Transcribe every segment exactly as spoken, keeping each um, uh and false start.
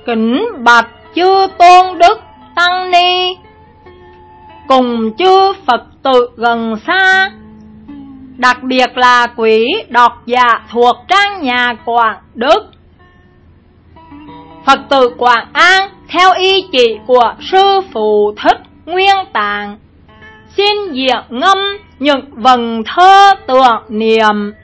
kính bạch chư tôn đức tăng ni cùng chư Phật tử gần xa, đặc biệt là quý độc giả thuộc trang nhà Quảng Đức. Phật tử Quảng An theo ý chỉ của Sư Phụ Thích Nguyên Tạng xin diễn ngâm những vần thơ tưởng niệm.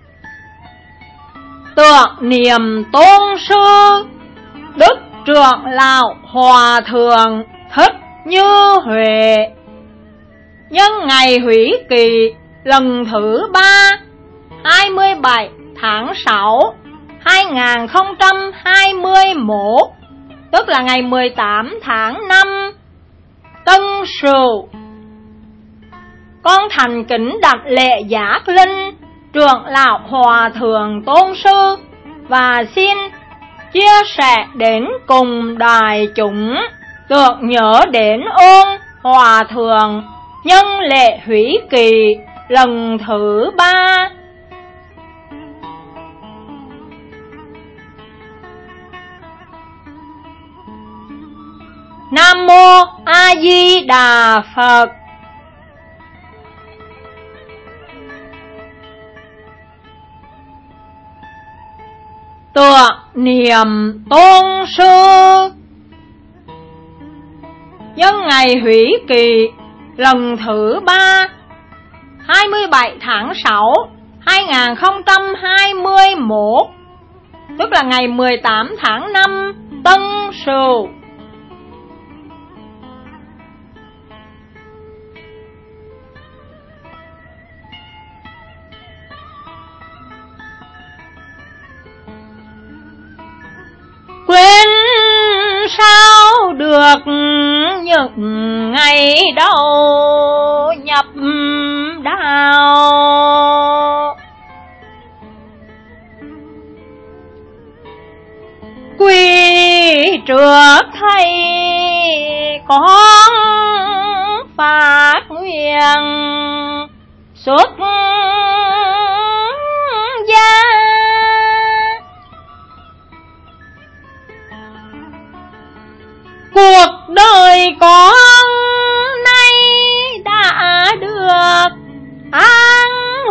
Tưởng niệm tôn sư Đức Trưởng Lão Hòa Thượng Thích Như Huệ, nhân ngày húy kỳ lần thứ ba, hai mươi bảy tháng sáu hai nghìn không trăm hai mươi mốt, tức là ngày mười tám tháng năm Tân Sửu. Con thành kính đặt lễ giác linh Trưởng Lão Hòa Thượng Tôn Sư và xin chia sẻ đến cùng đại chúng tưởng nhớ đến ơn Hòa Thượng nhân lễ húy kỳ lần thứ ba. Nam Mô A Di Đà Phật. Tưởng niệm tôn sư nhân ngày húy kỳ lần thứ ba, hai mươi bảy tháng sáu hai nghìn không trăm hai mươi mốt, tức là ngày mười tám tháng năm Tân Sửu. Quên sao được những ngày đầu nhập đạo, quy trước thầy con phát nguyện xuất gia. Cuộc đời con nay đã được an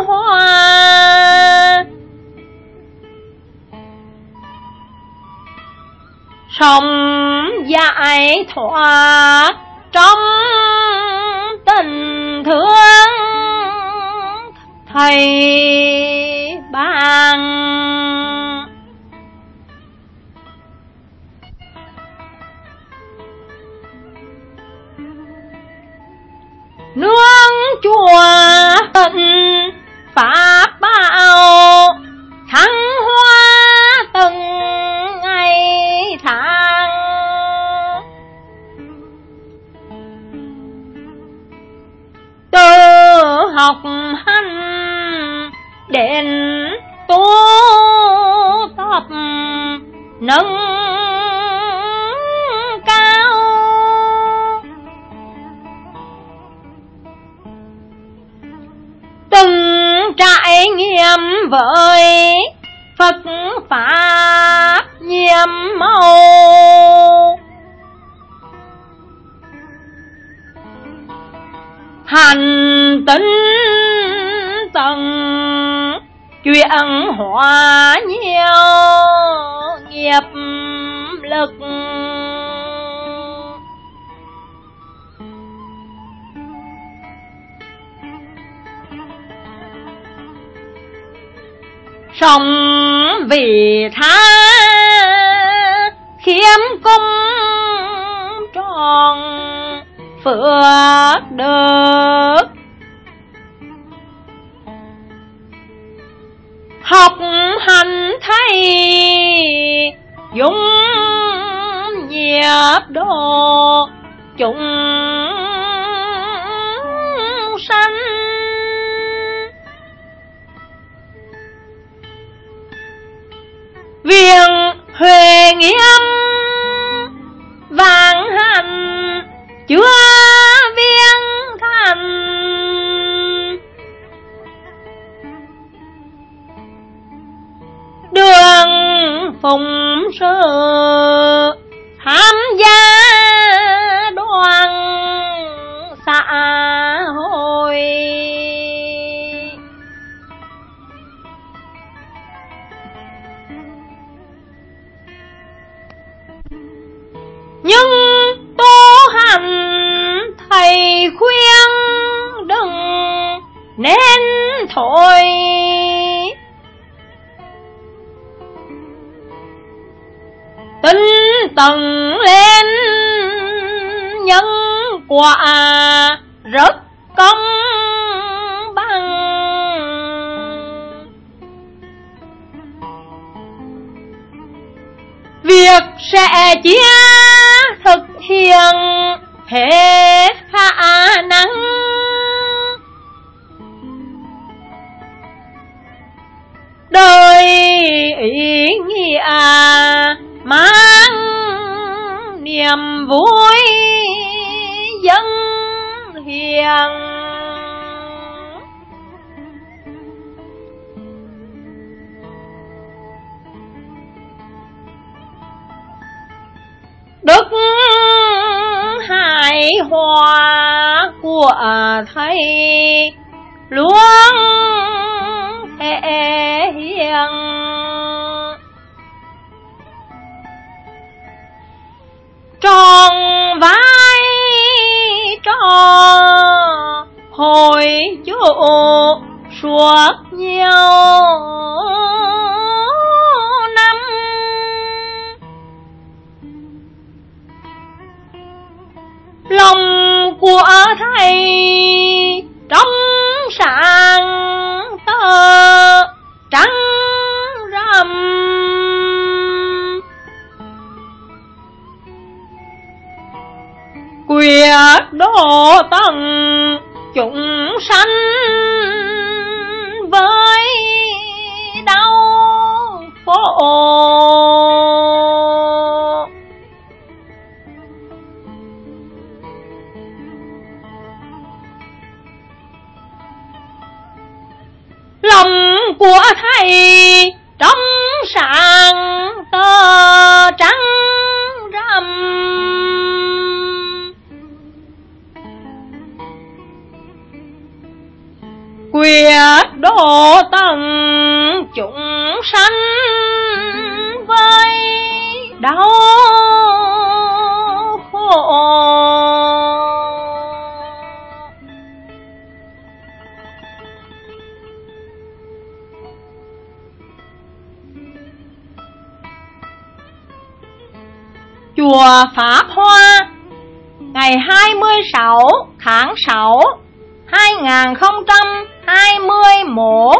hòa, sống giải thoát trong tình thương thầy ban. Nương chùa tịnh pháp bảo thăng hoa từng ngày tháng, từ học hành đến tu tập nâng cao, từng trải nghiệm với Phật Pháp nhiệm màu, hành tinh tầng chuyển hóa nhiều nghiệp lực, sống vì tha khiêm cung tròn phước đức, học hành thầy dung nhiệt độ chúng sanh, viếng huệ nghiêm vạn hạnh chưa viếng thành, đường phụng sự hồi. Nhưng tu hành thầy khuyên đừng nên thôi, tinh tấn lên nhân quả rất công bằng. Việc sẽ chia thực hiện hết khả năng, đời ý nghĩa mang niềm vui dân hiền. Đức hài hòa của thầy luôn thể hiện, tròn vai trò hồi chỗ suốt nhiều năm. Lòng của thầy trong sáng tơ trắng rằm, quyết độ tận chúng sanh với đau khổ. Lòng của thầy trong sáng tơ trắng rằm, quyết độ tận chúng sanh với đau khổ. Chùa Pháp Hoa ngày hai mươi sáu tháng sáu hai nghìn không trăm hai mươi mốt,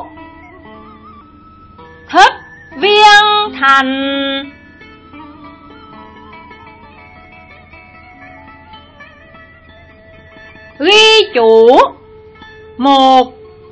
Thích Viên Thành. Ghi chú: một.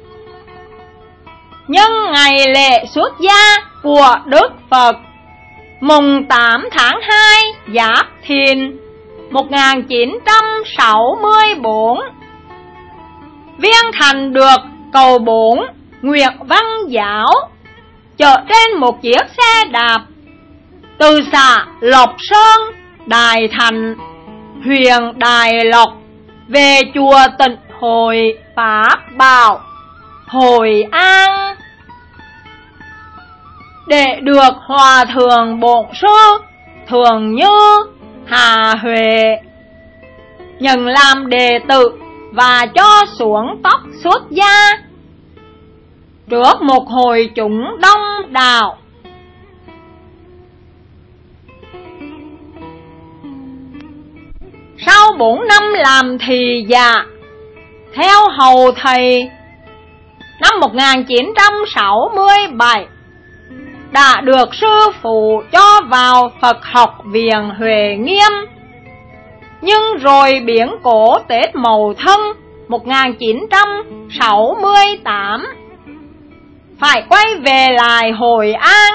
Nhân ngày lễ xuất gia của Đức Phật mùng tám tháng hai Giáp Thìn một nghìn chín trăm sáu mươi bốn, Viên Thành được cầu bốn Nguyệt Văn Giáo chở trên một chiếc xe đạp từ xã Lộc Sơn, Đài Thành, huyện Đài Lộc về chùa Tịnh Hội Pháp Bảo, Hội An, để được Hòa Thượng Bổn Sư Thường Như Hà Huệ nhận làm đệ tử và cho xuống tóc xuất gia trước một hội chúng đông đảo. Sau bốn năm làm thị giả theo hầu thầy, năm một nghìn chín trăm sáu mươi bảy đã được sư phụ cho vào Phật học viện Huệ Nghiêm. Nhưng rồi biến cố Tết Mậu Thân một nghìn chín trăm sáu mươi tám phải quay về lại Hội An.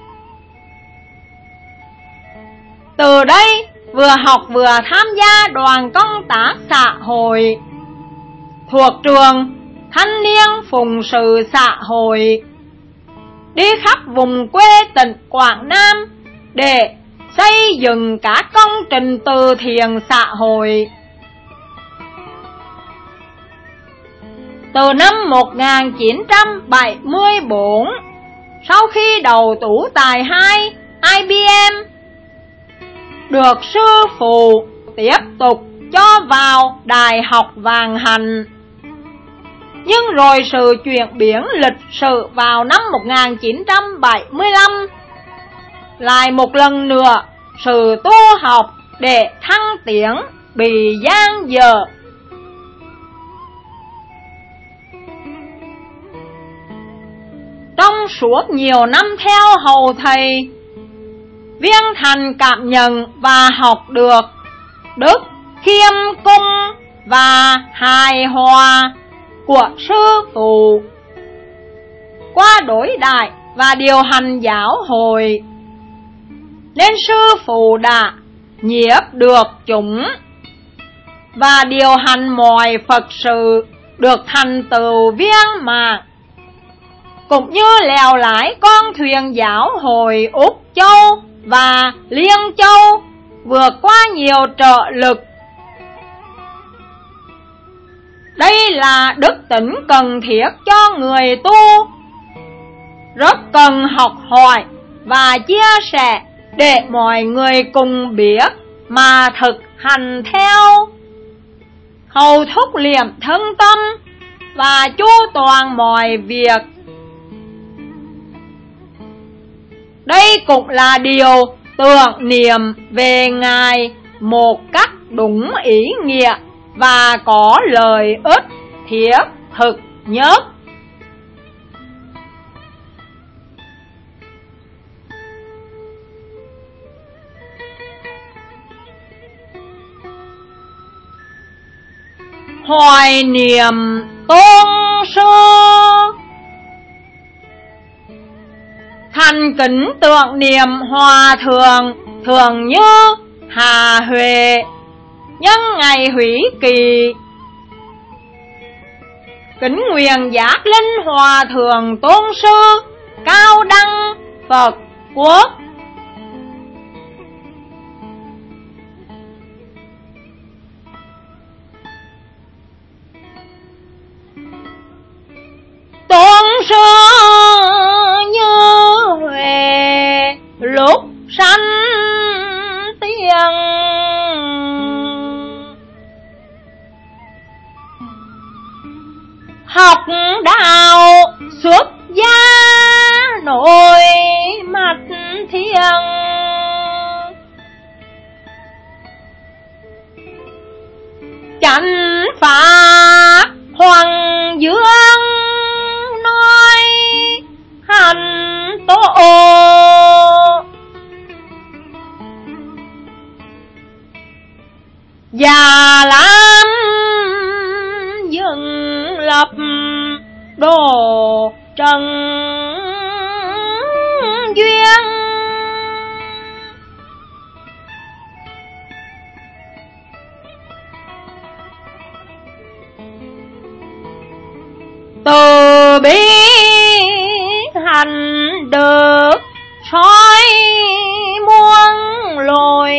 Từ đây vừa học vừa tham gia đoàn công tác xã hội thuộc trường Thanh niên Phụng sự xã hội, đi khắp vùng quê tỉnh Quảng Nam để xây dựng các công trình từ thiện xã hội. Từ năm một nghìn chín trăm bảy mươi tư, sau khi đầu tú tài hai I B M, được sư phụ tiếp tục cho vào Đại học Vạn Hạnh. Nhưng rồi sự chuyển biến lịch sử vào năm một nghìn chín trăm bảy mươi lăm, lại một lần nữa sự tu học để thăng tiến bị dang dở. Trong suốt nhiều năm theo hầu thầy, Viên Thành cảm nhận và học được đức khiêm cung và hài hòa của sư phụ qua đối đãi và điều hành giáo hội, nên sư phụ đã nhiếp được chúng và điều hành mọi Phật sự được thành tựu viên mãn, cũng như lèo lái con thuyền giáo hội Úc Châu và Liên Châu vượt qua nhiều trợ lực. Đây là đức tính cần thiết cho người tu, rất cần học hỏi và chia sẻ để mọi người cùng biết mà thực hành theo. Hầu thúc liệm thân tâm và chu toàn mọi việc. Đây cũng là điều tưởng niệm về Ngài một cách đúng ý nghĩa và có lợi ích thiết thực nhất. Hoài niệm tôn sư. Thành kính tưởng niệm Hòa thượng Thường Như Hà Huệ nhân ngày hủy kỳ. Kính nguyện giác linh Hòa thượng tôn sư cao đăng Phật quốc. Tôn sư Như Huệ lúc sanh tiền, học đạo xuất gia nổi mặt thiêng. Chánh pháp Hoàng Dương nói hành tổ, Già Lam dựng lập đồ trần duyên. Từ bi hành được soi muôn lồi,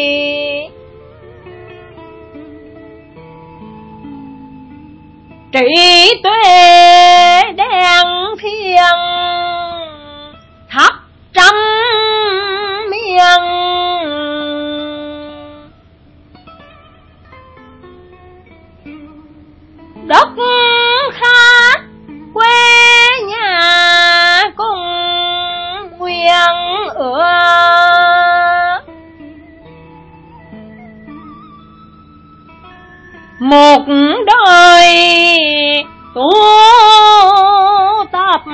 trí tuệ đen thiên thắp trăm miền. Đất khác quê nhà cùng nguyện ước, một đời tu tập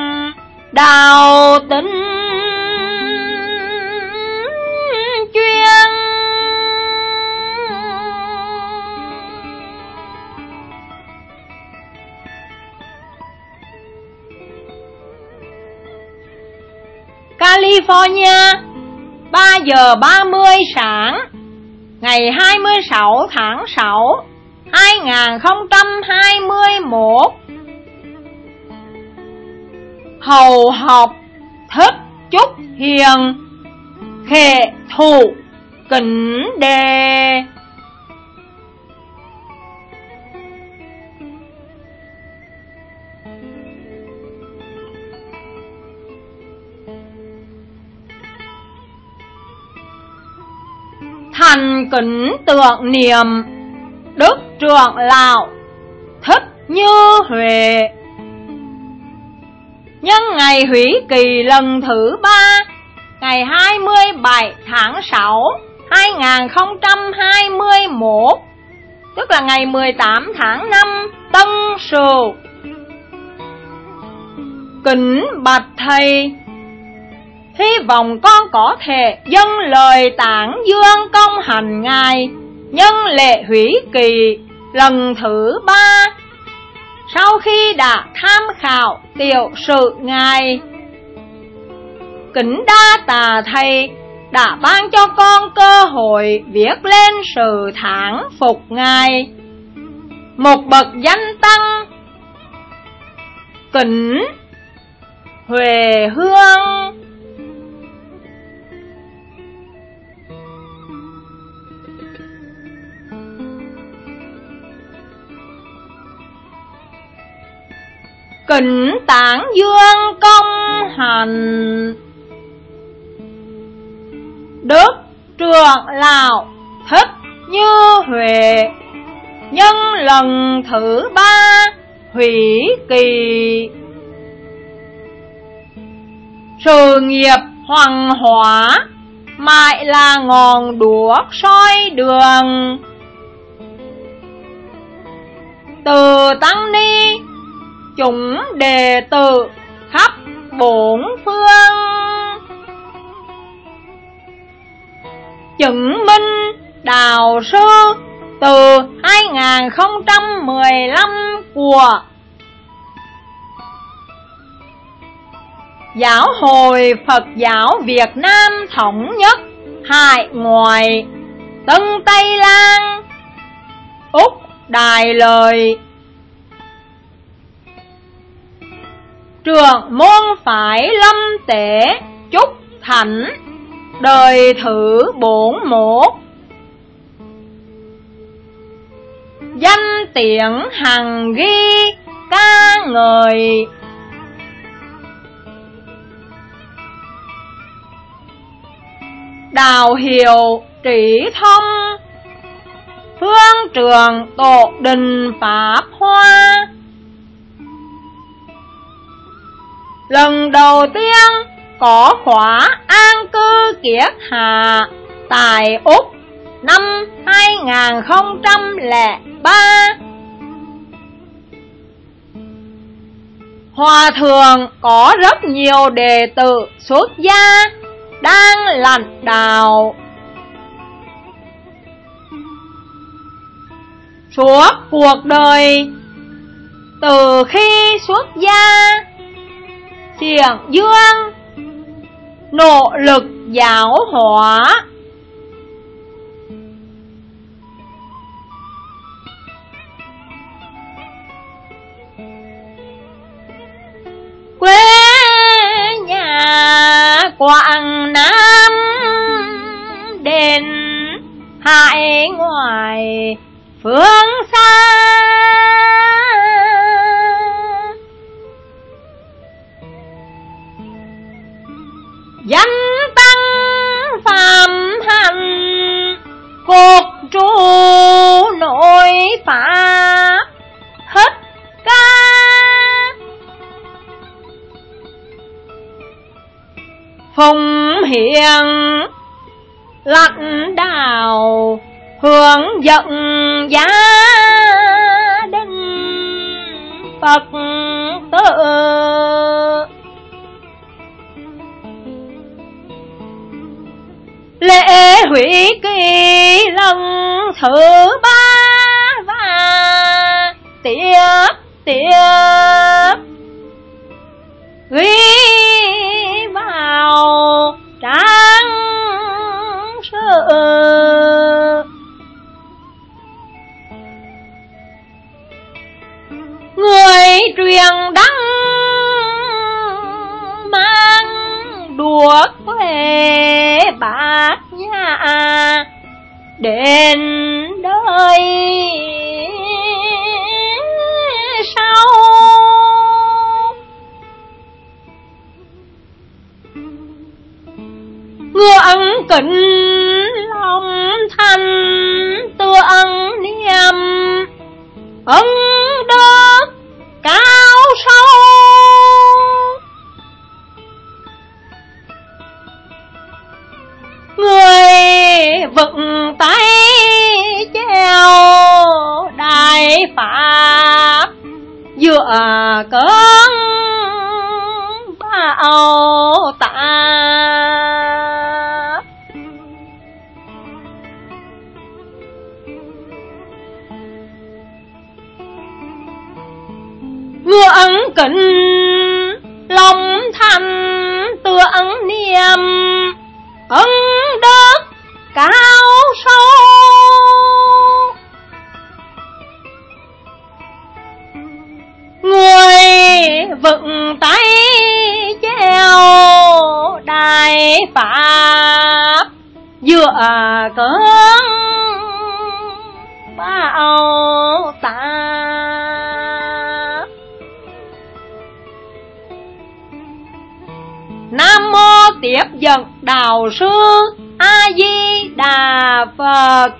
đạo tính chuyên. California, ba giờ ba mươi sáng ngày hai mươi sáu tháng sáu hai nghìn không trăm hai mươi mốt. Hầu học Thích Chúc Hiền khệ thủ kính đề. thành kính tưởng niệm Đức trưởng lão Thích Như Huệ. Nhân ngày húy kỳ lần thứ ba, ngày hai mươi bảy tháng sáu hai nghìn không trăm hai mươi mốt, tức là ngày mười tám tháng năm Tân Sửu. Kính bạch thầy, hy vọng con có thể dâng lời tán dương công hành ngài nhân lễ húy kỳ lần thứ ba, sau khi đã tham khảo tiểu sử ngài. Kính đa tạ thầy đã ban cho con cơ hội viết lên sự thán phục ngài. Một bậc danh tăng Kính Huệ Hương. Kính tán dương công hành Đức trưởng lão Thích Như Huệ nhân lần thứ ba húy kỳ. Sự nghiệp hoàng hóa mãi là ngọn đuốc soi đường. Từ tăng ni chúng đệ tử khắp bốn phương, chứng minh đạo sư từ hai nghìn không trăm mười lăm của Giáo hội Phật giáo Việt Nam thống nhất hải ngoại Tân Tây Lan, Úc Đại Lợi, trưởng môn phái Lâm Tế Chúc Thánh đời thứ bốn mươi mốt, danh tiếng hằng ghi ca ngợi. Đạo hiệu trí thông phương trường tổ đình Pháp Hoa, lần đầu tiên có khóa an cư kiết hạ tại Úc năm hai nghìn không trăm lẻ ba. Hòa thượng có rất nhiều đệ tử xuất gia đang lãnh đạo. Suốt cuộc đời từ khi xuất gia, xiển dương nỗ lực giáo hóa, quê nhà Quảng Nam đến hải ngoại phương xa, danh tăng phạm hạnh cột trụ nội pháp hết ca. Phùng hiện lãnh đạo hướng dẫn gia đình Phật tử, lễ húy kỳ lần thứ ba và tiếp tiếp ghi vào trang sử. Người truyền đăng mang đuốc về bát nhã đến đời sau. Ngưỡng kính lòng lòng thành tựa ân niệm ân đức cao sâu. Người vững tay treo đại pháp dựa cơn bão táp. Ngựa ấn kính lòng thành tựa ấn niệm ân đức cao sâu. Người vững tay treo đại pháp dựa cơn bão táp. Nam mô tiếp dẫn đạo sư A Di Đà Phật.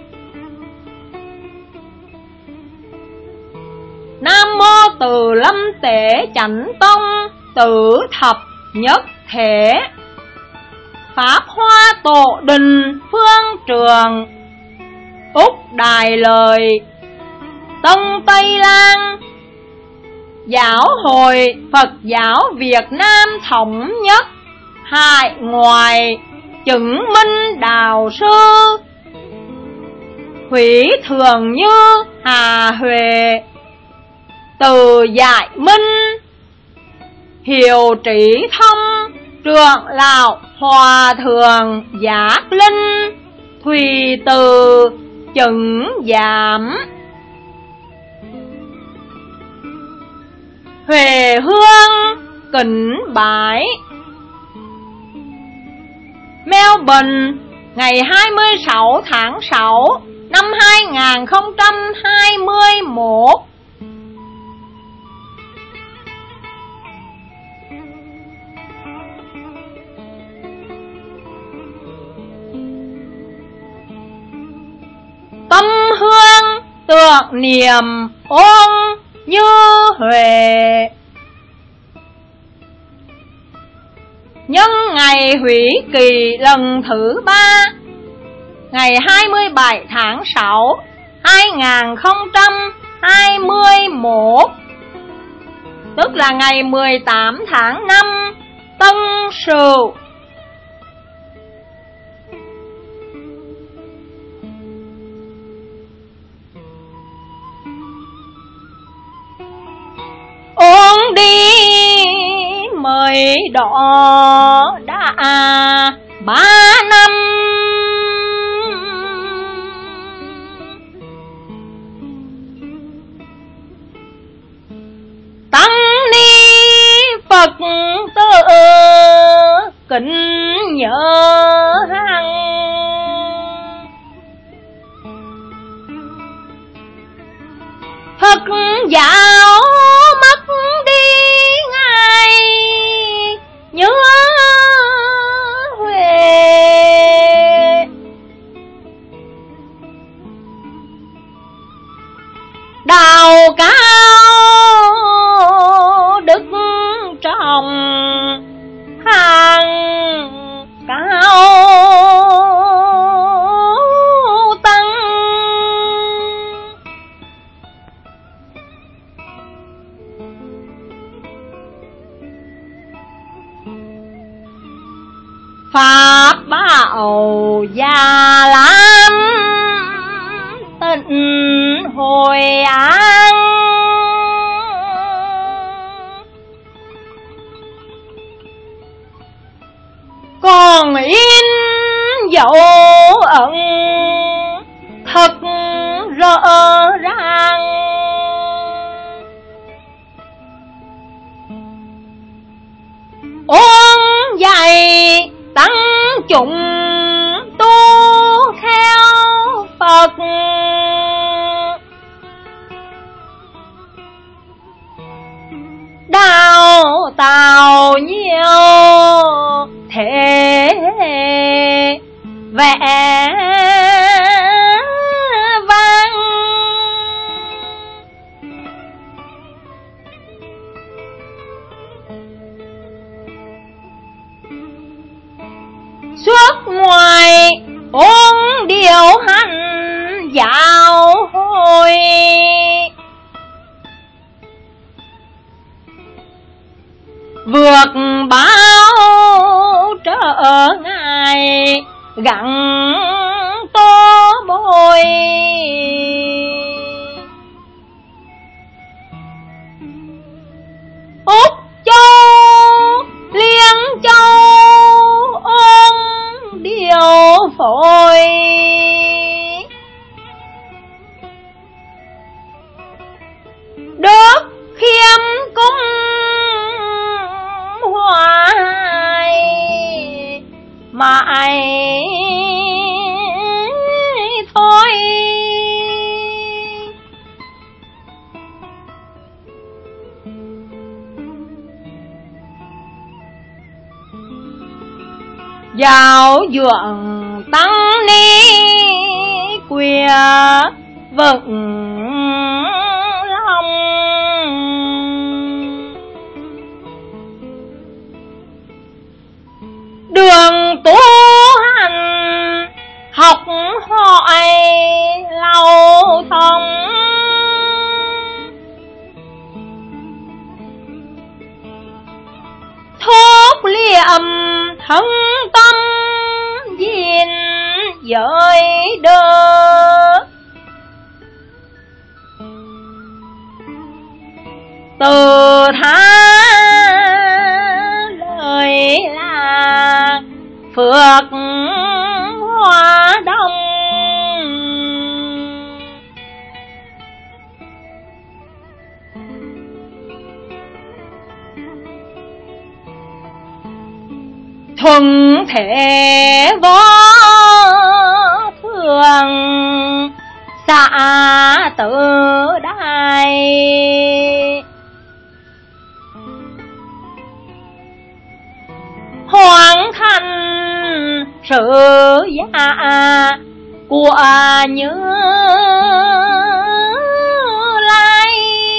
Nam mô Từ Lâm Tế Chánh Tông Tử Thập Nhất Thể. Pháp Hoa Tổ Đình Phương Trường Úc Đài Lời Tân Tây Lan. Giáo hội Phật giáo Việt Nam thống nhất hải ngoại chứng minh đạo sư. Hủy Thường Như Hà Huệ Từ Giải Minh Hiệu Trí Thông Trưởng Lão Hòa Thượng Giác Linh Thùy Từ Chứng Giám. Huệ Hương kính bái. Melbourne ngày hai mươi sáu tháng sáu năm hai nghìn không trăm hai mươi mốt. Tâm hương tưởng niệm ôn Như Huệ. Nhân ngày hủy kỳ lần thứ ba, ngày hai mươi bảy tháng sáu hai nghìn không trăm hai mươi mốt, tức là ngày mười tám tháng năm Tân Sửu. Ôn đi mới đỏ đã ba năm, tăng ni Phật tử kính nhớ hằng. Phật giáo mất đi ngài Như Huệ, đạo cao đức trọng hàng cao tăng. Pháp bảo Già Lam tịnh Hội An, còn in dấu ẩn thật rõ ràng. Ôn dạy tăng chúng tu theo Phật, đào tạo nhiều thế vẽ điều hành giáo hội. Vượt bao trở ngại gặng tô bồi, Úc Châu Liên Châu ôm điều phổi, đất khiêm cung hoài mãi thôi. Giáo dưỡng tăng ni quìa vững lòng, đường tu hành học hỏi lâu thông, thốt liệm thân tâm gìn giới đơ. Từ tha lời là phước hoa đông, thuần thể võ thường xã tự đài, hoàn thành sự giả của Như Lai.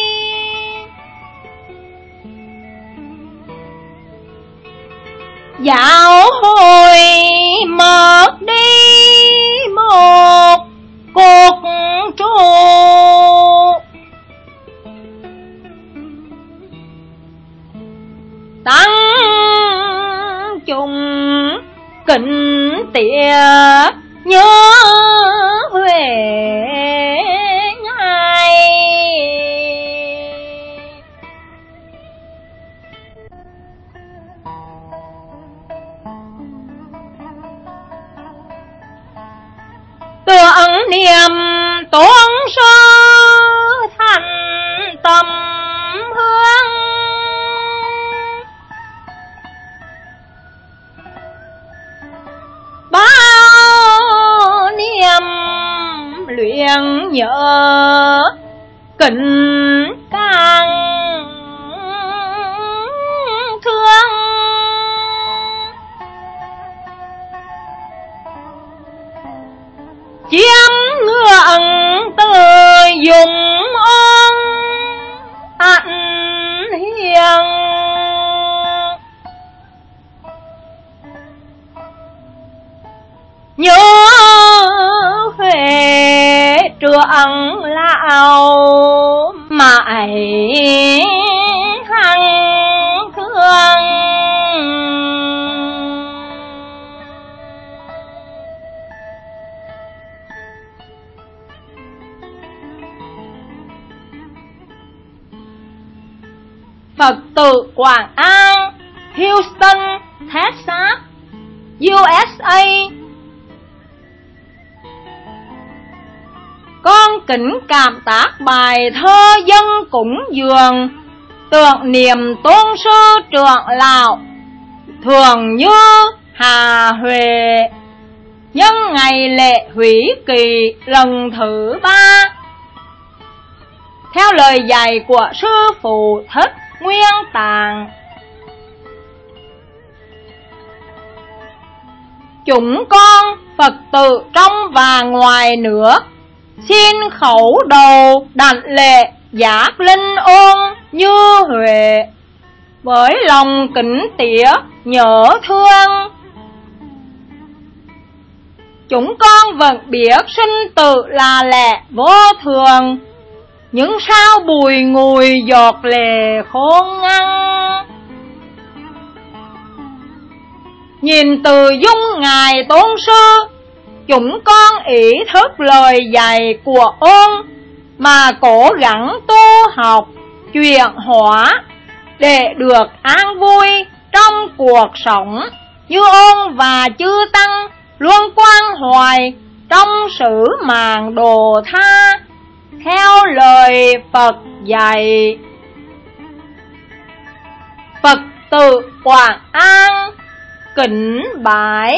Giáo hội mất đi một cuộc trụ, tăng chúng kính tía nhớ Huệ Ngài. Tưởng niệm tôn sư thành tâm hương, bao niềm luyện nhớ kính càng thương. Chiêm ngưỡng từ dùng ôn hạnh hiền, nhớ Huệ trưởng lão mãi hằng thương. Phật tử Quảng An, Houston, Texas, u ét a. Con kính cảm tác bài thơ dân cúng dường, tưởng niệm tôn sư trưởng lão Thường Như Hà Huệ, nhân ngày lễ hủy kỳ lần thứ ba, theo lời dạy của sư phụ Thích Nguyên Tạng. Chúng con Phật tử trong và ngoài nước xin khẩu đầu đảnh lễ giác linh ôn Như Huệ với lòng kính tía nhớ thương. chúng con vẫn biết sinh tử là lẽ vô thường, nhưng sao bùi ngùi giọt lệ khôn ngăn. Nhìn từ dung ngài tôn sư, chúng con ý thức lời dạy của ông mà cố gắng tu học chuyển hóa để được an vui trong cuộc sống, như ông và chư tăng luôn quan hoài trong sứ mạng độ tha theo lời Phật dạy. Phật tử Quảng An kính bái.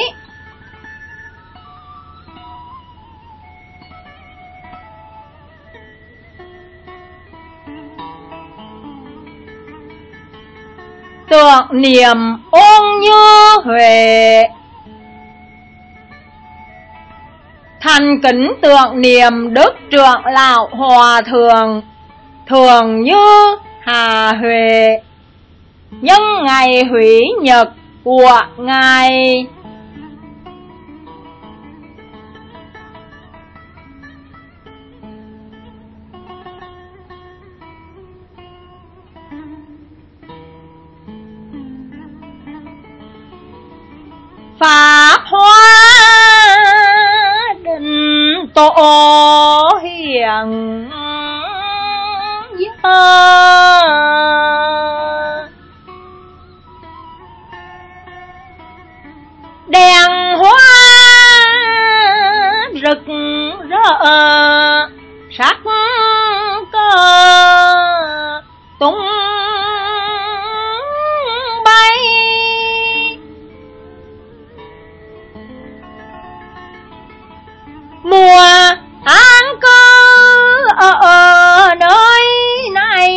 Tưởng niệm ôn như Huệ. Thành kính tưởng niệm Đức Trưởng Lão Hòa Thượng Thường Như Hà Huệ, nhân ngày hủy nhật của Ngài. Pháp Hoa Định Tổ Hiền Giờ, đèn hoa rực rỡ sắc cơ tung bay. Mùa an cư ở nơi này,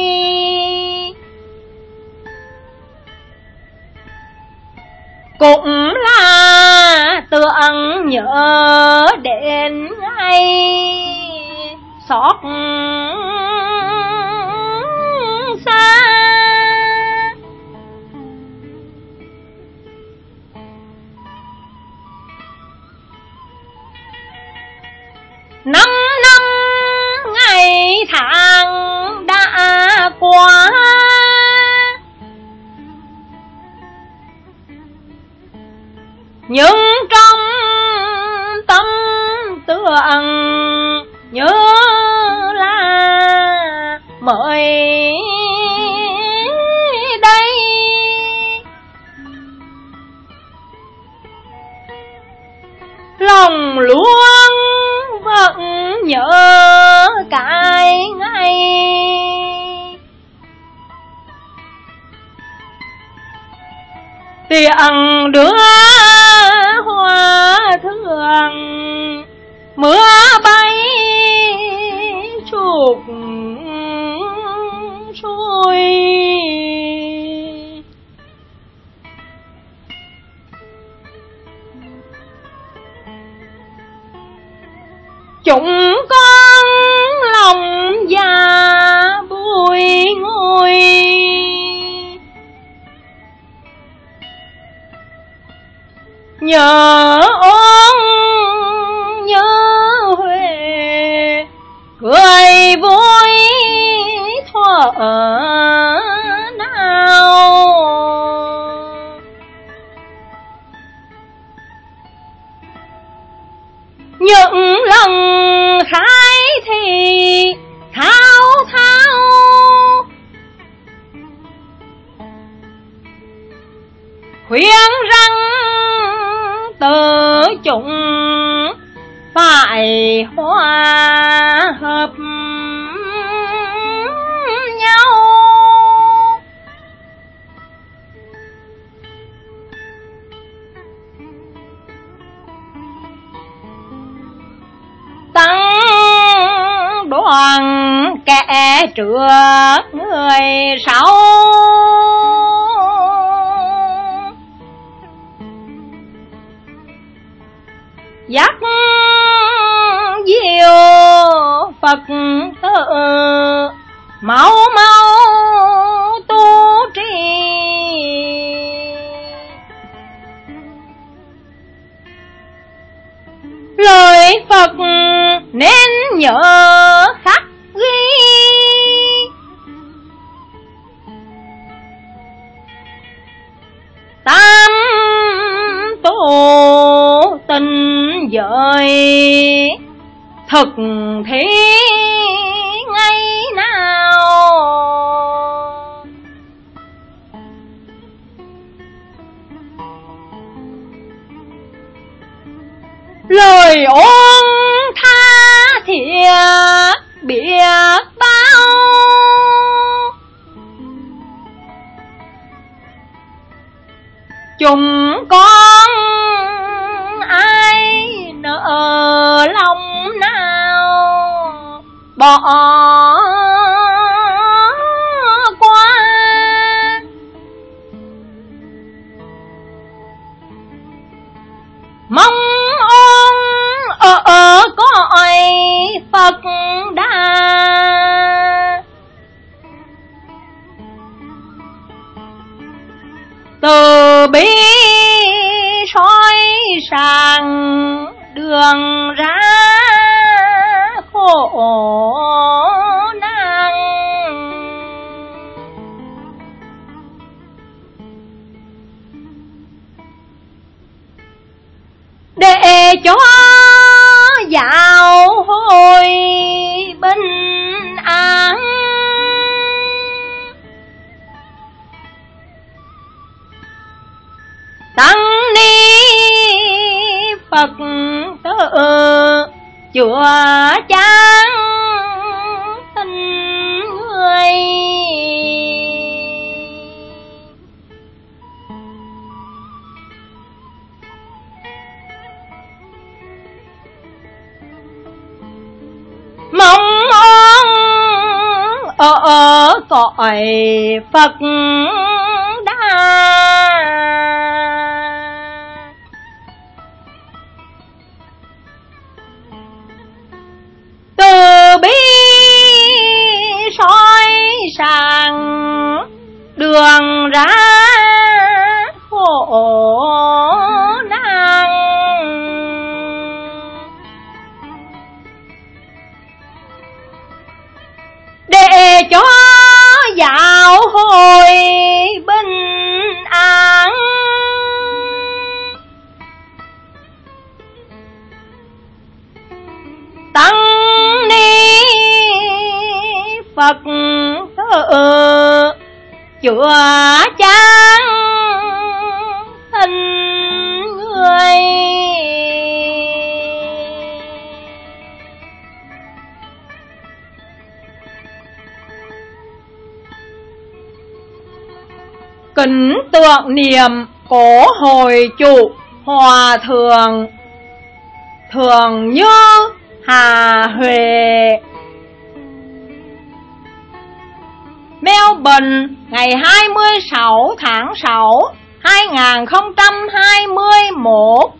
cũng là tưởng nhớ đến ngày xót xa. Năm năm ngày tháng đã qua, nhưng trong tâm tưởng nhớ là mới đây. Lòng luôn vẫn nhớ cái ngày tiếng đưa Hòa Thượng mưa bay trục xuôi. Chúng con lòng già bùi ngùi, nhớ ôn như Huệ cười vui thuở nào. Những lần khai thì thao thao, khuyên rằng tự chúng phải hòa hợp nhau. Tăng đoàn kẻ trước người sau, dắt diệu Phật tử mau mau tu trì. nên nhớ khắc ghi. Tam tu tình giới thực thế ngày nào, lời ôn tha thiết biết bao. Chúng con ai nỡ lòng nào bỏ qua, mong ơn ở, ở cõi Phật Đà. Từ bi soi sáng đường ra khổ nạn, để cho dạo hồi bình an. Tăng ni Phật tử chùa Chan tình người, mong ơn ở, ở cõi Phật Đà. Từ bi soi sáng đường ra khổ nạn, để cho dạo hồi bình an. Tăng ni Phật tử chùa Chan tình người, kính tượng niệm cổ hội chủ hòa thượng Thường Như Hà Huệ, Melbourne ngày hai mươi sáu tháng sáu hai nghìn không trăm hai mươi mốt.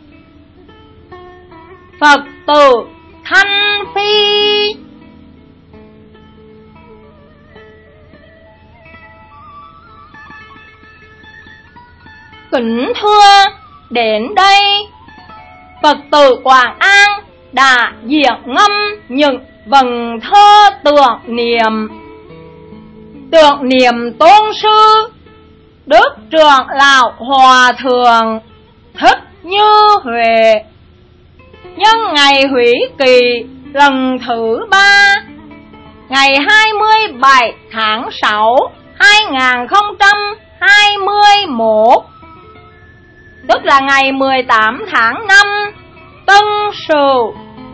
Phật tử Thanh Phi. Kính thưa, đến đây Phật tử Quảng An đã diễn ngâm những vần thơ tưởng niệm tưởng niệm tôn sư Đức Trưởng Lão Hòa Thượng Thích Như Huệ nhân ngày hủy kỳ lần thứ ba, ngày hai mươi bảy tháng sáu hai nghìn không trăm hai mươi mốt, tức là ngày mười tám tháng năm Tân Sửu.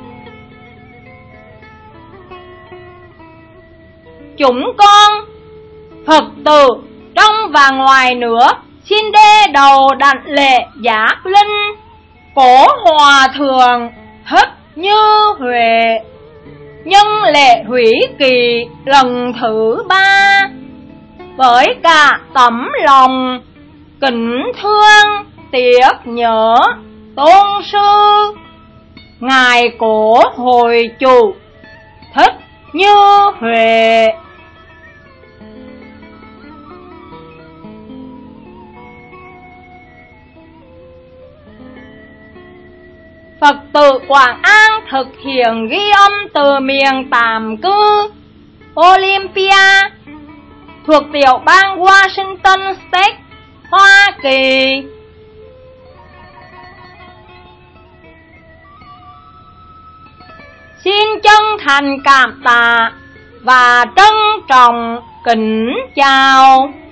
Chúng con Phật tử trong và ngoài nước xin đê đầu đảnh lễ giác linh Cố Hòa Thượng Thích Như Huệ nhân lễ hủy kỳ lần thứ ba, với cả tấm lòng kính thương tiếc nhớ tôn sư ngài Cố Hội Chủ Thích Như Huệ. Phật tử Quảng An thực hiện ghi âm từ miền tạm cư Olympia thuộc tiểu bang Washington State, Hoa Kỳ. Xin chân thành cảm tạ và trân trọng kính chào.